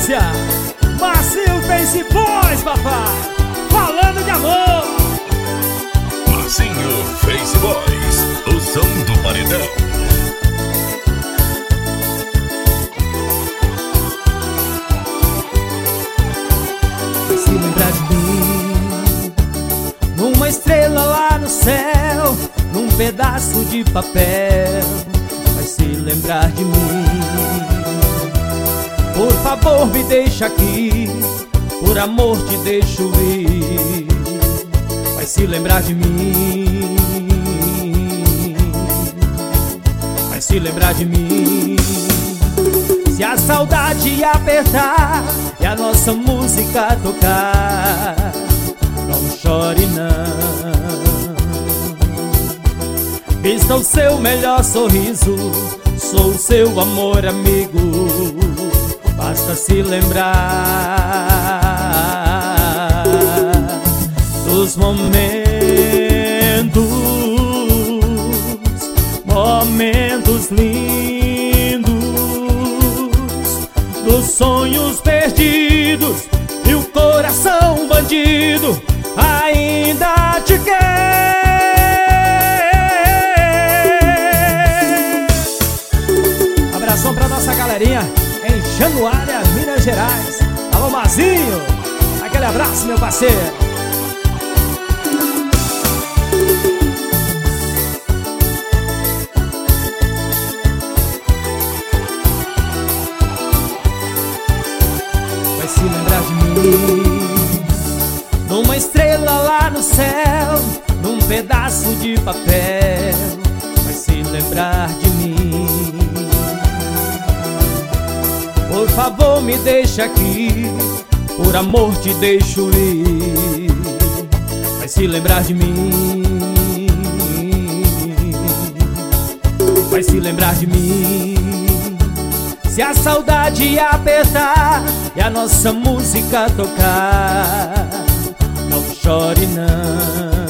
sequência, Marcinho Face Boys, papai, falando de amor. Marcinho Face Boys, o som do paredão. Se lembrar de mim, numa estrela lá no céu, num pedaço de papel, vai se lembrar de mim. Por favor me deixa aqui, por amor te deixo ir, vai se lembrar de mim, vai se lembrar de mim. Se a saudade apertar e a nossa música tocar, não chore não. Vista o seu melhor sorriso, sou o seu amor amigo, basta se lembrar dos momentos lindos, dos sonhos perdidos, e o coração bandido ainda te quer. Abração pra nossa galerinha em Januária, Minas Gerais. Alô, Mazinho, aquele abraço, meu parceiro. Se lembrar de mim, numa estrela lá no céu, num pedaço de papel, vai se lembrar de mim. Por favor me deixa aqui, por amor te deixo ir, vai se lembrar de mim, vai se lembrar de mim. Se a saudade apertar e a nossa música tocar, não chore não.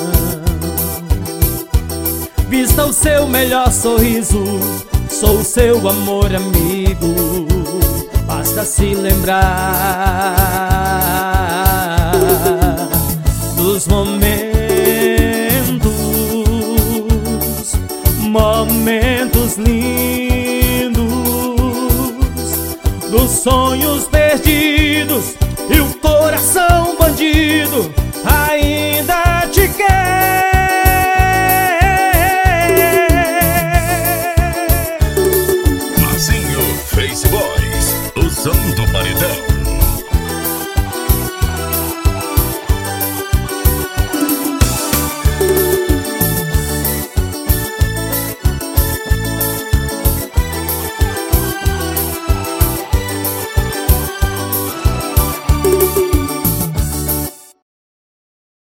Vista o seu melhor sorriso, sou o seu amor amigo, basta se lembrar dos momentos lindos, dos sonhos perdidos, e o coração bandido